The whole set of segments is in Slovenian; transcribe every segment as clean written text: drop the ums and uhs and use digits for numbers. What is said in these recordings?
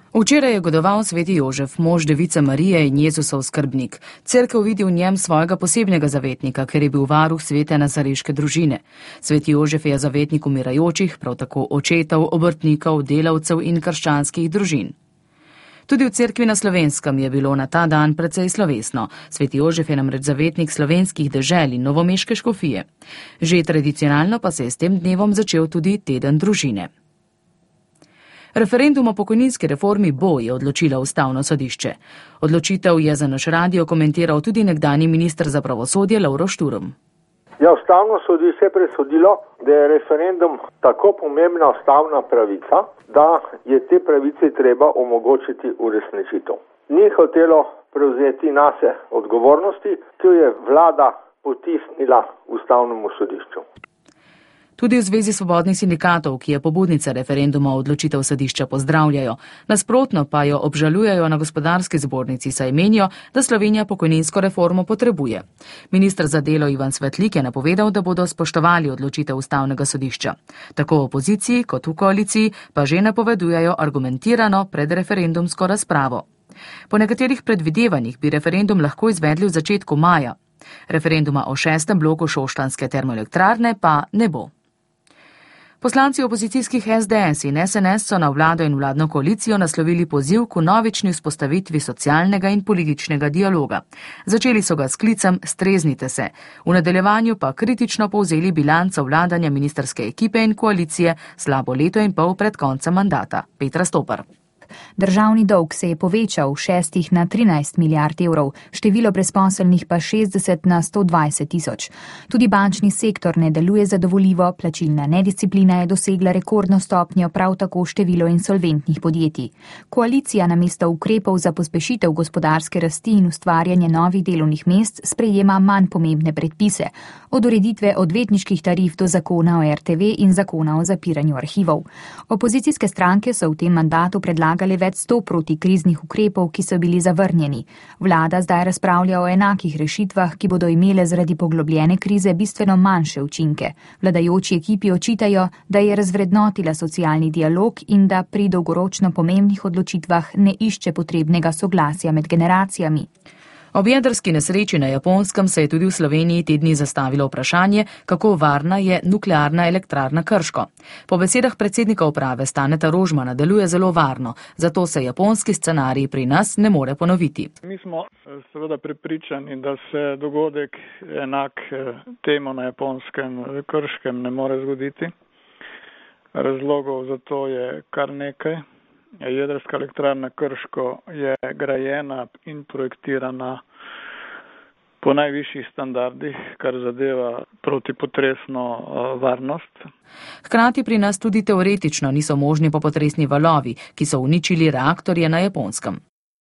Včeraj je godoval sveti Jožef, mož device Marije in Jezusov skrbnik. Cerkev vidi v njem svojega posebnega zavetnika, ker je bil varuh svete nazareške družine. Sveti Jožef je zavetnik umirajočih, prav tako očetov, obrtnikov, delavcev in krščanskih družin. Tudi v cerkvi na Slovenskem je bilo na ta dan precej slovesno. Sveti Jožef je namreč zavetnik slovenskih dežel in novomeške škofije. Že tradicionalno pa se je s tem dnevom začel tudi teden družine. Referendum o pokojninski reformi je odločilo Ustavno sodišče. Odločitev je za naš radio komentiral tudi nekdanji minister za pravosodje Lovro Šturm. Ustavno sodišče je presodilo, da je referendum tako pomembna ustavna pravica, da je te pravice treba omogočiti uresničitev. Ni hotelo prevzeti nase odgovornosti, ki jo je vlada potisnila Ustavnemu sodišču. Tudi v Zvezi svobodnih sindikatov, ki je pobudnica referenduma, odločitev sodišča pozdravljajo. Nasprotno pa jo obžalujejo na gospodarski zbornici, saj menijo, da Slovenija pokojninsko reformo potrebuje. Minister za delo Ivan Svetlik je napovedal, da bodo spoštovali odločitev Ustavnega sodišča. Tako v opoziciji kot v koaliciji pa že napovedujejo argumentirano predreferendumsko razpravo. Po nekaterih predvidevanjih bi referendum lahko izvedli v začetku maja. Referenduma o 6. bloku šoštanjske termoelektrarne pa ne bo. Poslanci opozicijskih SDS in SNS so na vlado in vladno koalicijo naslovili poziv k vnovični vzpostavitvi socialnega in političnega dialoga. Začeli so ga s klicem Streznite se. V nadaljevanju pa kritično povzeli bilanco vladanja ministrske ekipe in koalicije slabo leto in pol pred koncem mandata. Petra Stopar. Državni dolg se je povečal 6 na 13 milijard evrov, število brezposelnih pa 60 na 120 tisoč. Tudi bančni sektor ne deluje zadovoljivo, plačilna nedisciplina je dosegla rekordno stopnjo, prav tako število insolventnih podjetij. Koalicija namesto ukrepov za pospešitev gospodarske rasti in ustvarjanje novih delovnih mest sprejema manj pomembne predpise, od ureditve odvetniških tarif do zakona o RTV in zakona o zapiranju arhivov. Opozicijske stranke so v tem mandatu predlagali več 100 protikriznih ukrepov, ki so bili zavrnjeni. Vlada zdaj razpravlja o enakih rešitvah, ki bodo imele zaradi poglobljene krize bistveno manjše učinke. Vladajoči ekipi očitajo, da je razvrednotila socialni dialog in da pri dolgoročno pomembnih odločitvah ne išče potrebnega soglasja med generacijami. Ob jedrski nesreči na Japonskem se je tudi v Sloveniji te dni zastavilo vprašanje, kako varna je nuklearna elektrarna Krško. Po besedah predsednika uprave Staneta Rožmana deluje zelo varno, zato se japonski scenarij pri nas ne more ponoviti. Mi smo seveda prepričani, da se dogodek enak temu na Japonskem Krškem ne more zgoditi. Razlogov za to je kar nekaj. Jedrska elektrarna Krško je grajena in projektirana po najvišjih standardih, kar zadeva protipotresno varnost. Hkrati pri nas tudi teoretično niso možni popotresni valovi, ki so uničili reaktorje na Japonskem.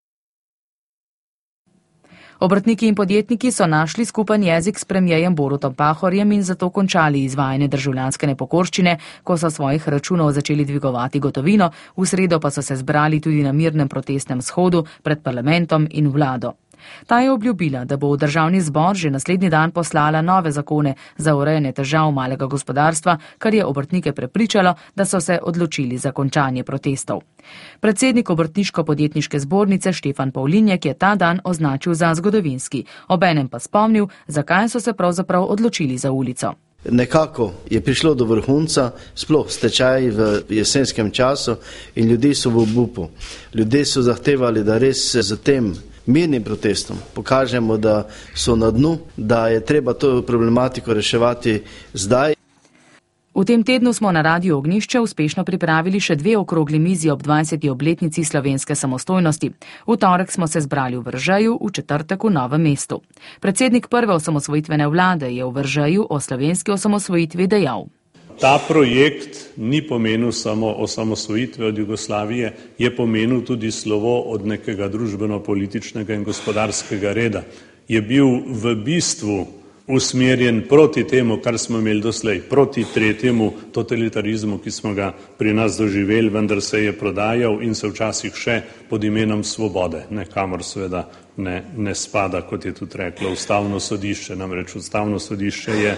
Obrtniki in podjetniki so našli skupen jezik s premierjem Borutom Pahorjem in zato končali izvajanje državljanske nepokorščine, ko so svojih računov začeli dvigovati gotovino, v sredo pa so se zbrali tudi na mirnem protestnem shodu pred parlamentom in vlado. Ta je obljubila, da bo v državni zbor že naslednji dan poslala nove zakone za urejanje težav malega gospodarstva, kar je obrtnike prepričalo, da so se odločili za končanje protestov. Predsednik Obrtniško-podjetniške zbornice Štefan Pavlinjek je ta dan označil za zgodovinski, obenem pa spomnil, zakaj so se pravzaprav odločili za ulico. Nekako je prišlo do vrhunca, sploh stečaj v jesenskem času in ljudje so v obupu. Ljudje so zahtevali, da res z tem mirnim protestom pokažemo, da so na dnu, da je treba to problematiko reševati zdaj. V tem tednu smo na Radiu Ognjišče uspešno pripravili še 2 okrogli mizi ob 20. obletnici slovenske samostojnosti. V torek smo se zbrali v Veržeju, v četrtek v Novem mestu. Predsednik prve osamosvojitvene vlade je v Veržeju o slovenski osamosvojitvi dejal. Ta projekt ni pomenil samo osamosvojitve od Jugoslavije, je pomenil tudi slovo od nekega družbeno-političnega in gospodarskega reda. Je bil v bistvu usmerjen proti temu, kar smo imeli doslej, proti tretjemu totalitarizmu, ki smo ga pri nas doživeli, vendar se je prodajal in se včasih še pod imenom svobode, kamor seveda ne spada, kot je tudi reklo Ustavno sodišče. Namreč Ustavno sodišče je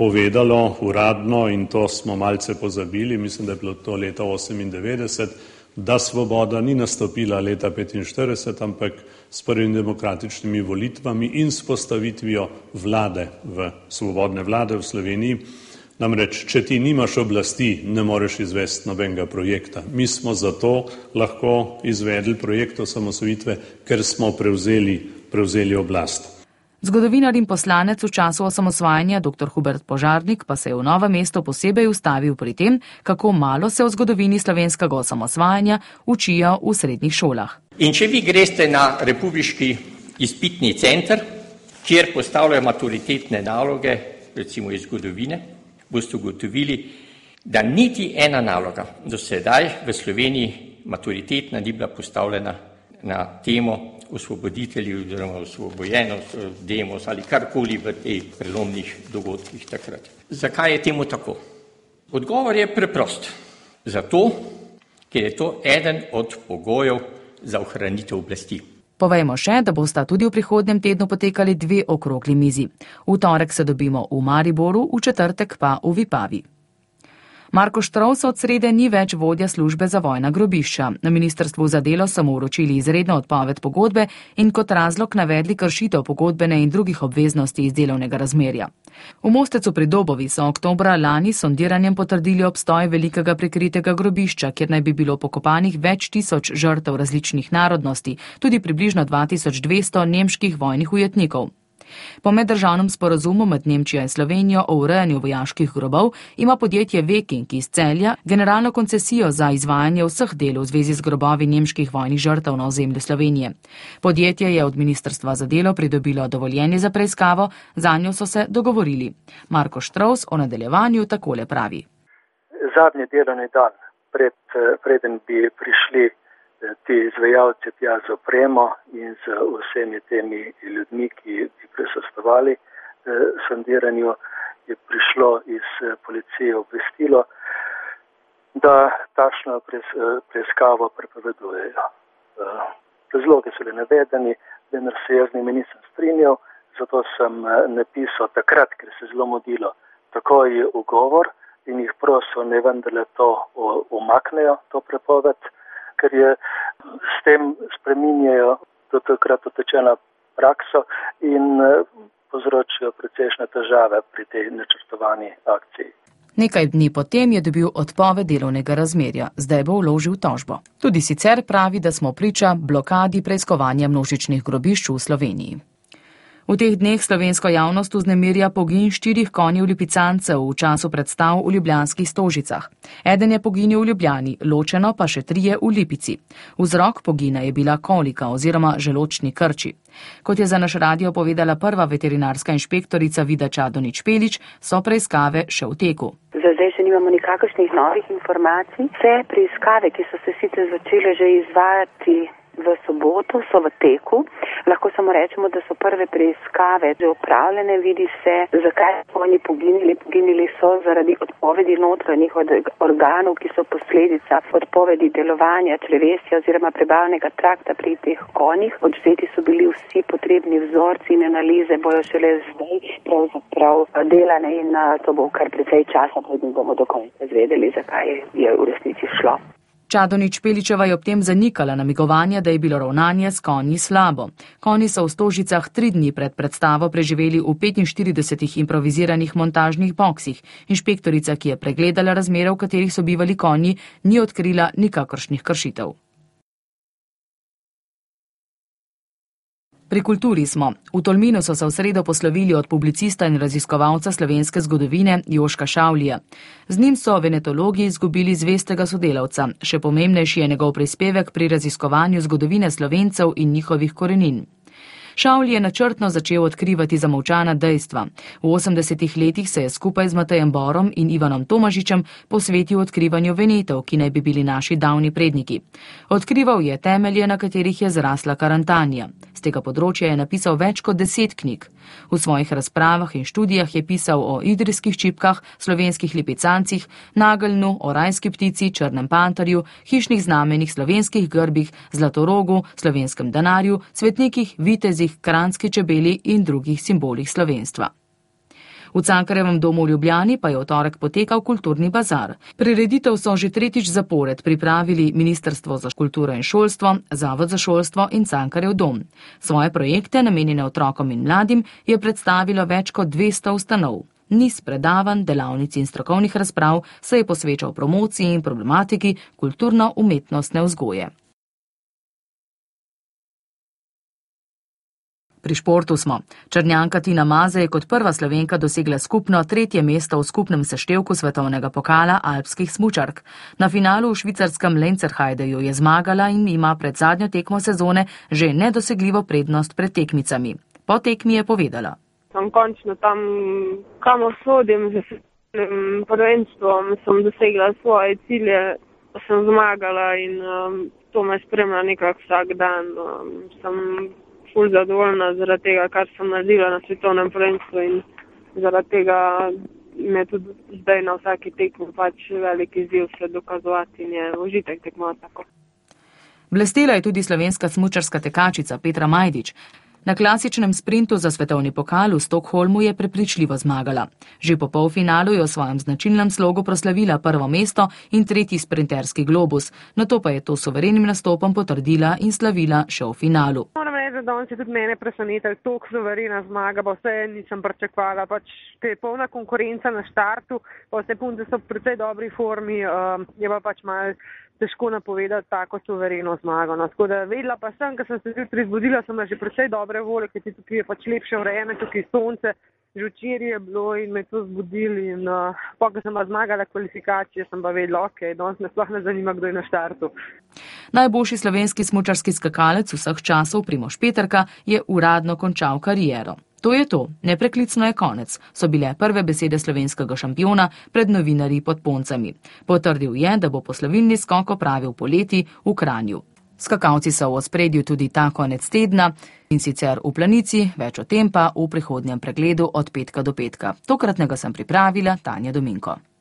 povedalo uradno, in to smo malce pozabili, mislim, da je bilo to leta 1998, da svoboda ni nastopila leta 1945, ampak s prvimi demokratičnimi volitvami in s postavitvijo vlade svobodne vlade v Sloveniji. Namreč, če ti nimaš oblasti, ne moreš izvesti nobenega projekta. Mi smo zato lahko izvedli projekt osamosvojitve, ker smo prevzeli oblast. Zgodovinar in poslanec v času osamosvajanja dr. Hubert Požarnik pa se je v Novem mestu posebej ustavil pri tem, kako malo se o zgodovini slovenskega osamosvajanja učijo v srednjih šolah. In če vi greste na Republiški izpitni center, kjer postavljajo maturitetne naloge, recimo iz zgodovine, boste ugotovili, da niti ena naloga do sedaj v Sloveniji maturitetna ni bila postavljena na temo osvoboditelji oziroma osvobojenost, demos ali karkoli v teh prelomnih dogodkih takrat. Zakaj je temu tako? Odgovor je preprost. Zato, ker je to eden od pogojev za ohranitev oblasti. Povejmo še, da bosta tudi v prihodnjem tednu potekali 2 okrogli mizi. V torek se dobimo v Mariboru, v četrtek pa v Vipavi. Marko Štrovs od srede ni več vodja službe za vojna grobišča. Na ministrstvu za delo so mu vročili izredno odpoved pogodbe in kot razlog navedli kršitev pogodbene in drugih obveznosti iz delovnega razmerja. V Mostecu pri Dobovi so oktobra lani sondiranjem potrdili obstoj velikega prikritega grobišča, kjer naj bi bilo pokopanih več tisoč žrtev različnih narodnosti, tudi približno 2200 nemških vojnih ujetnikov. Po meddržavnem sporazumu med Nemčijo in Slovenijo o urejanju vojaških grobov ima podjetje Viking iz Celja generalno koncesijo za izvajanje vseh del v zvezi z grobovi nemških vojnih žrtev na ozemlju Slovenije. Podjetje je od ministrstva za delo pridobilo dovoljenje za preiskavo, zanjo so se dogovorili. Marko Štrovs o nadaljevanju takole pravi. Zadnji delovni dan, preden bi prišli ti izvajalci tja z opremo in z vsemi temi ljudmi, ki bi prisostvovali sondiranju, je prišlo iz policije obvestilo, da takšno preiskavo prepovedujejo. Razlogi so bili navedeni, vendar se jaz z njimi nisem strinjal, zato sem napisal takrat, ker se zelo mudilo, takoj ugovor in jih prosil, ne vendarle to umaknejo, to prepoved, ker je s tem spreminjajo do takrat utečena prakso in povzročijo precejšnje težave pri tej načrtovani akciji. Nekaj dni potem je dobil odpoved delovnega razmerja, zdaj bo vložil tožbo. Tudi sicer pravi, da smo priča blokadi preiskovanja množičnih grobišč v Sloveniji. V teh dneh slovensko javnost vznemirja pogin 4 konjev lipicancev v času predstav v ljubljanskih Stožicah. Eden je poginil v Ljubljani, ločeno pa še 3 v Lipici. Vzrok pogina je bila kolika oziroma želodčni krči. Kot je za naš radio povedala prva veterinarska inšpektorica Vida Čadonič-Pelič, so preiskave še v teku. Za zdaj še nimamo nikakršnih novih informacij. Vse preiskave, ki so se sicer začele že izvajati v soboto, so v teku. Lahko samo rečemo, da so prve preiskave že opravljene, vidi se, zakaj so oni poginili. Poginili so zaradi odpovedi notranjih organov, ki so posledica odpovedi delovanja črevesja oziroma prebavnega trakta pri teh konjih. Odvzeti so bili vsi potrebni vzorci in analize, bojo šele zdaj pravzaprav delane in to bo kar precej časa, preden bomo do konca izvedeli, zakaj je v resnici šlo. Čadonič-Peličeva je ob tem zanikala namigovanja, da je bilo ravnanje s konji slabo. Konji so v Stožicah 3 dni pred predstavo preživeli v 45 improviziranih montažnih boksih. Inšpektorica, ki je pregledala razmere, v katerih so bivali konji, ni odkrila nikakršnih kršitev. Pri kulturi smo. V Tolminu so se v sredo poslovili od publicista in raziskovalca slovenske zgodovine Joška Šavlija. Z njim so venetologi izgubili zvestega sodelavca. Še pomembnejši je njegov prispevek pri raziskovanju zgodovine Slovencev in njihovih korenin. Šavli je načrtno začel odkrivati zamolčana dejstva. V 80 letih se je skupaj z Matejem Borom in Ivanom Tomažičem posvetil odkrivanju Venetov, ki naj bi bili naši davni predniki. Odkrival je temelje, na katerih je zrasla Karantanija. Z tega področja je napisal več kot 10 knjig. V svojih razpravah in študijah je pisal o idrijskih čipkah, slovenskih lipicancih, nageljnu, o rajski ptici, črnem pantarju, hišnih znamenjih, slovenskih grbih, zlatorogu, slovenskem denarju, svetnikih, vitezih, kranjski čebeli in drugih simbolih slovenstva. V Cankarjevem domu v Ljubljani pa je v torek potekal kulturni bazar. Prireditev so že tretjič zapored pripravili Ministrstvo za kulturo in šolstvo, Zavod za šolstvo in Cankarjev dom. Svoje projekte, namenjene otrokom in mladim, je predstavilo več kot 200 ustanov. Niz predavanj, delavnic in strokovnih razprav se je posvečal promociji in problematiki kulturno-umetnostne vzgoje. Pri športu smo. Črnjanka Tina Maze je kot prva Slovenka dosegla skupno 3. mesto v skupnem seštevku svetovnega pokala alpskih smučark. Na finalu v švicarskem Lenzerheideju je zmagala in ima pred zadnjo tekmo sezone že nedosegljivo prednost pred tekmicami. Po tekmi je povedala. Sem končno tam, kamor sodim, z prvenstvom sem dosegla svoje cilje, sem zmagala in to me spremlja nekako vsak dan. Sem ful zadovoljna zaradi tega, kar sem naredila na svetovnem prvenstvu in zaradi tega me tudi zdaj na vsaki tekmi pač velik izziv se dokazovati in je užitek tekmovati tako. Blestela je tudi slovenska smučarska tekačica Petra Majdič. Na klasičnem sprintu za svetovni pokal v Stockholmu je prepričljivo zmagala. Že po polfinalu je v svojem značilnem slogu proslavila prvo mesto in 3. sprinterski globus, nato pa je to suverenim nastopom potrdila in slavila še v finalu. Moram reči, da danes je tudi mene presenetil toliko suverena zmaga, pa vse nisem pričakovala, pač je polna konkurenca na štartu, pa vse punce so v precej dobri formi, je pa pač malo težko napovedati tako suvereno zmago. No, tako da vedela pa sem, ker sem se zjutraj zbudila, sem že precej dobre volje, ker tukaj je pač lepše vreme, tukaj sonce, že včeraj je bilo in me to zbudili in ko sem pa zmagala kvalifikacije, sem pa vedela, danes me sploh ne zanima, kdo je na štartu. Najboljši slovenski smučarski skakalec vseh časov Primož Peterka je uradno končal kariero. To je to, nepreklicno je konec, so bile prve besede slovenskega šampiona pred novinarji pod Poncami. Potrdil je, da bo poslovilni skok opravil poleti v Kranju. Skakalci so v ospredju tudi ta konec tedna in sicer v Planici, več o tem pa v prihodnjem pregledu od petka do petka. Tokratnega sem pripravila Tanja Dominko.